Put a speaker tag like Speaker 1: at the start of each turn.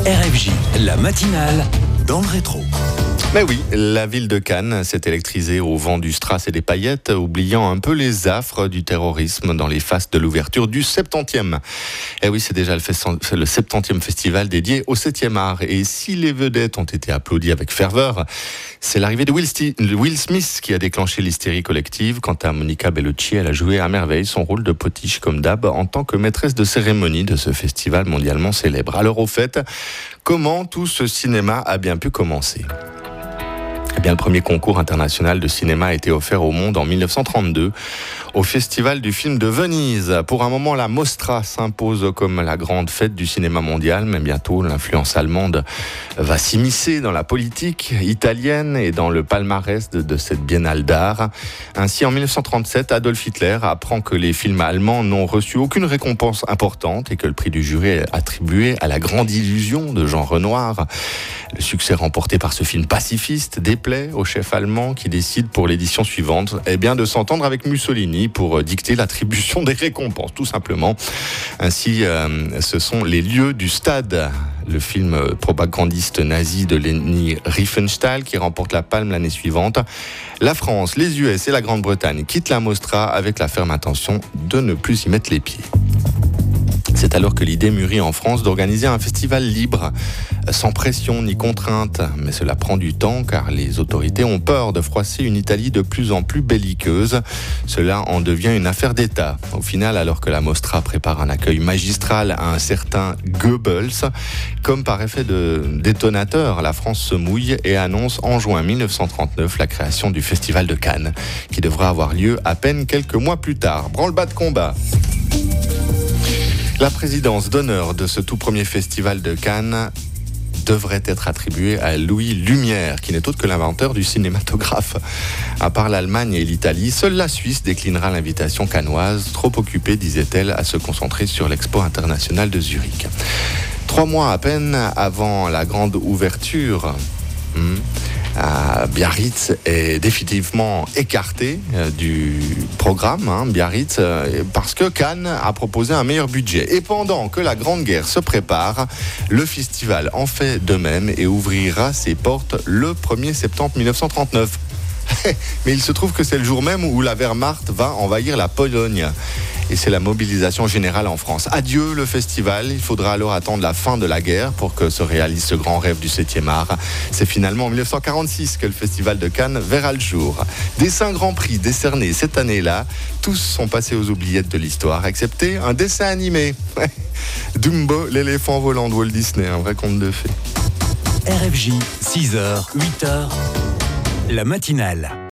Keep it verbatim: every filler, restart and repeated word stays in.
Speaker 1: R F J, la matinale dans le rétro.
Speaker 2: Mais oui, la ville de Cannes s'est électrisée au vent du strass et des paillettes, oubliant un peu les affres du terrorisme dans les fastes de l'ouverture du septantième. Et oui, c'est déjà le, fest- le septantième festival dédié au septième art. Et si les vedettes ont été applaudies avec ferveur, c'est l'arrivée de Will, Sti- Will Smith qui a déclenché l'hystérie collective. Quant à Monica Bellucci, elle a joué à merveille son rôle de potiche comme d'hab en tant que maîtresse de cérémonie de ce festival mondialement célèbre. Alors au fait, comment tout ce cinéma a bien pu commencer ? Eh bien, le premier concours international de cinéma a été offert au monde en dix-neuf cent trente-deux au Festival du film de Venise. Pour un moment, la Mostra s'impose comme la grande fête du cinéma mondial, mais bientôt l'influence allemande va s'immiscer dans la politique italienne et dans le palmarès de, de cette biennale d'art. Ainsi, en dix-neuf cent trente-sept, Adolf Hitler apprend que les films allemands n'ont reçu aucune récompense importante et que le prix du jury est attribué à La Grande Illusion de Jean Renoir. Le succès remporté par ce film pacifiste déplaît au chef allemand qui décide pour l'édition suivante eh bien, de s'entendre avec Mussolini pour dicter l'attribution des récompenses, tout simplement. Ainsi, euh, ce sont les lieux du stade, le film propagandiste nazi de Leni Riefenstahl qui remporte la palme l'année suivante. La France, les U S et la Grande-Bretagne quittent la Mostra avec la ferme intention de ne plus y mettre les pieds. C'est alors que l'idée mûrit en France d'organiser un festival libre, sans pression ni contrainte. Mais cela prend du temps car les autorités ont peur de froisser une Italie de plus en plus belliqueuse. Cela en devient une affaire d'État. Au final, alors que la Mostra prépare un accueil magistral à un certain Goebbels, comme par effet de détonateur, la France se mouille et annonce en juin dix-neuf cent trente-neuf la création du Festival de Cannes, qui devra avoir lieu à peine quelques mois plus tard. Branle-bas de combat. La présidence d'honneur de ce tout premier festival de Cannes devrait être attribuée à Louis Lumière, qui n'est autre que l'inventeur du cinématographe. À part l'Allemagne et l'Italie, seule la Suisse déclinera l'invitation cannoise, trop occupée, disait-elle, à se concentrer sur l'Expo internationale de Zurich. Trois mois à peine avant la grande ouverture, hmm, à Biarritz est définitivement écarté euh, du programme, hein, Biarritz, euh, parce que Cannes a proposé un meilleur budget. Et pendant que la Grande Guerre se prépare, le festival en fait de même et ouvrira ses portes le premier septembre dix-neuf cent trente-neuf. Mais il se trouve que c'est le jour même où la Wehrmacht va envahir la Pologne. Et c'est la mobilisation générale en France. Adieu le festival, il faudra alors attendre la fin de la guerre pour que se réalise ce grand rêve du septième art. C'est finalement en dix-neuf cent quarante-six que le festival de Cannes verra le jour. Des cinq grands prix décernés cette année-là, tous sont passés aux oubliettes de l'histoire, excepté un dessin animé. Dumbo, l'éléphant volant de Walt Disney, un vrai conte de fées.
Speaker 1: R F J, six heures, huit heures, la matinale.